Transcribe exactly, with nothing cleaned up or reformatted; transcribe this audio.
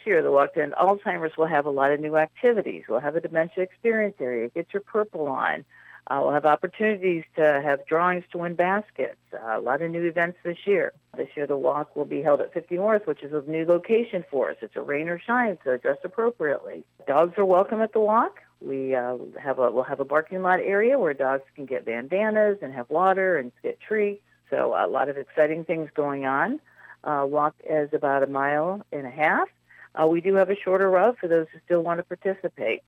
year, the Walk to End Alzheimer's will have a lot of new activities. We'll have a dementia experience area, Get Your Purple On. Uh, we'll have opportunities to have drawings to win baskets. Uh, a lot of new events this year. This year, the walk will be held at fifty North, which is a new location for us. It's a rain or shine, so dress appropriately. Dogs are welcome at the walk. We uh, have a we'll have a barking lot area where dogs can get bandanas and have water and get treats. So a lot of exciting things going on. Uh, walk is about a mile and a half. Uh, we do have a shorter route for those who still want to participate.